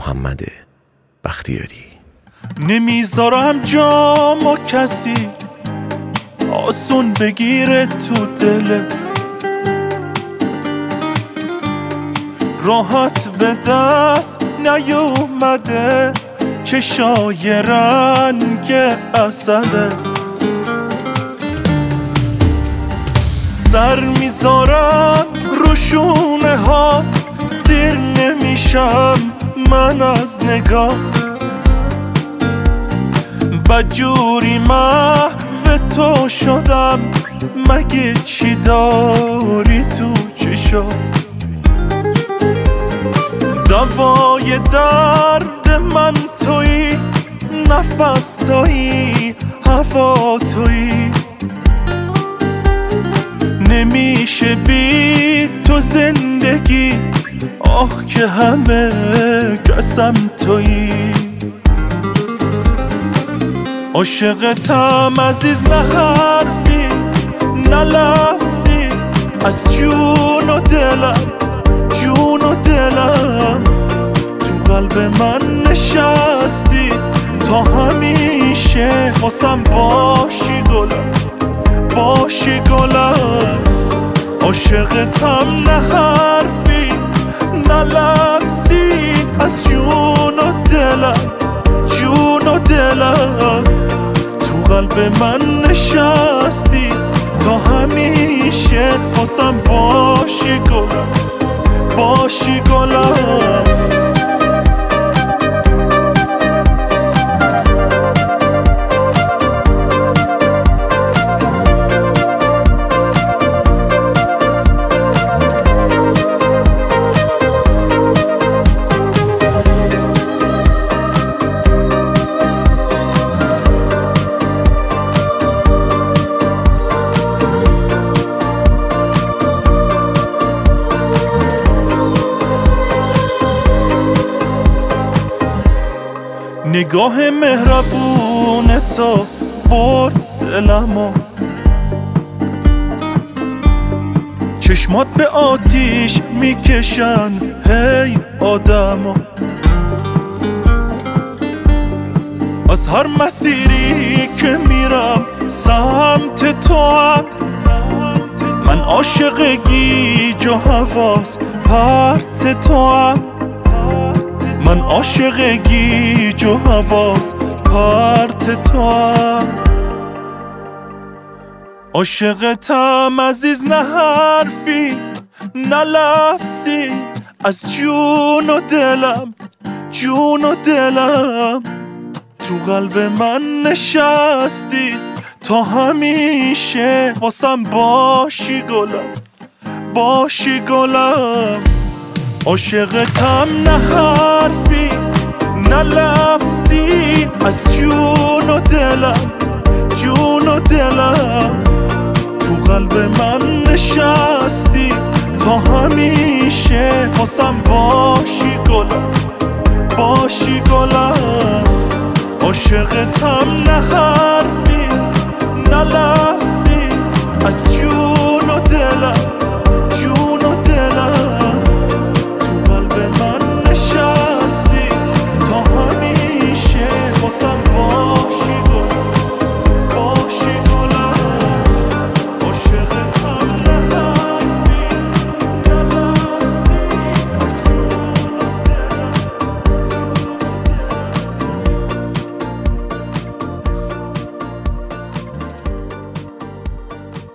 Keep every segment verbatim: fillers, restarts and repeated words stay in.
محمد بختیاری. نمیذارم جامو کسی آسون بگیره تو دلت، راحت به دست نیومده چشای رنگ اسده، سر میذارم رو شونه هات، سیر نمیشم من از نگاه، بدجوری محو تو شدم، مگه چی داری تو چشات؟ دوای درد من تویی، نفس تویی، هوا تویی، نمیشه بی تو زندگی، آخ که همه کسم تویی. عاشقتم عزیز، نه حرفی نه لفظی، از جون و دلم جون و دلم، تو قلب من نشستی تا همیشه، واسم باشی گلم باشی گلم. عاشقتم نه حرفی نه لفظی، از جون و دلم جون و دلم، تو قلب من نشستی تا همیشه، واسم باشی گلم باشی گلم. نگاه مهربون تو برد دلمو، چشمات به آتیش میکشن هی آدمو، از هر مسیری که میرم سمت تو هم، من عاشق گیج و حواس پرت تو هم، من عاشق گیج و حواس پرت تو هم. عاشقتم عزیز، نه حرفی نه لفظی، از جون و دلم جون و دلم، تو قلب من نشستی تا همیشه، واسم باشی گلم باشی گلم. عاشقتم نه حرفی نه لفظی، از جون و دلم جون و دلم، تو قلب من نشستی تا همیشه، واسم باشی گلم باشی گلم. عاشقتم نه حرفی نه لفظی، از جون و دلم جون و دلم، تو قلب من نشستی تا همیشه، واسم باشی گلم باشی گلم. عاشقتم نه حرفی نه لفظی، از جون و دلم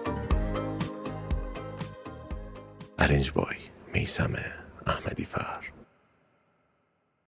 ارنج بای میثم احمدی فر.